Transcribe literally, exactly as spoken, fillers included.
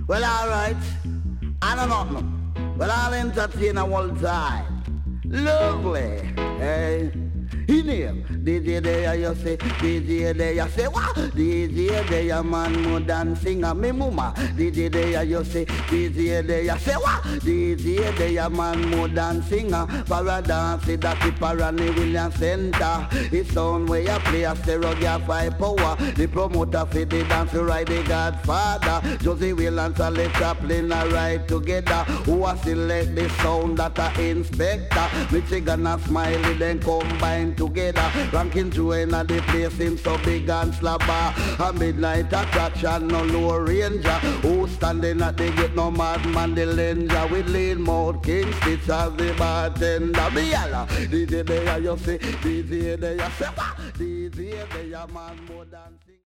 Well, alright. I don't know. Well, I'll entertain a whole time. Lovely. Hey. In him, D J there you say, D J there you say, what? D J there man more than singer, me mama. D J there you say, D J there you say, what? D J there man more than singer. Para dance that the Parani William Center. It's sound where you play a stereo five power. The promoter for the dance ride the Godfather. Josie Williams and Led Zeppelin are right together. Who a select the sound that a inspector. Michigan and Smiley then combine together, ranking to another place in so big and slabber. A midnight attraction, no low ranger. Who standing at the gate, no madman, the langer. With lean mouth, King Stitch as the bartender. Me yalla, D J there you say, D J there you say, what? D J there man more than